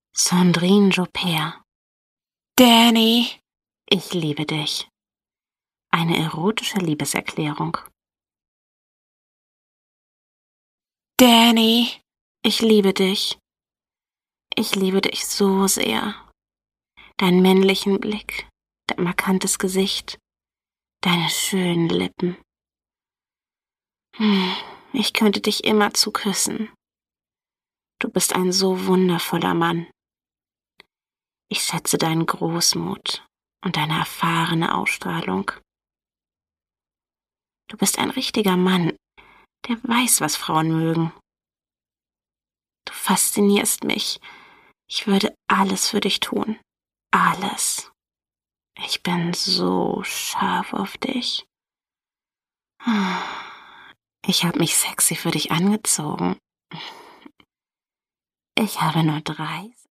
Sandrine Joubert. Danny, Ich liebe dich. Eine erotische Liebeserklärung. Danny, Ich liebe dich. Ich liebe dich so sehr. Deinen männlichen Blick, dein markantes Gesicht, deine schönen Lippen. Ich könnte dich immerzu küssen. Du bist ein so wundervoller Mann. Ich schätze deinen Großmut und deine erfahrene Ausstrahlung. Du bist ein richtiger Mann, der weiß, was Frauen mögen. Du faszinierst mich. Ich würde alles für dich tun. Alles. Ich bin so scharf auf dich. Ich habe mich sexy für dich angezogen. Ich habe nur 3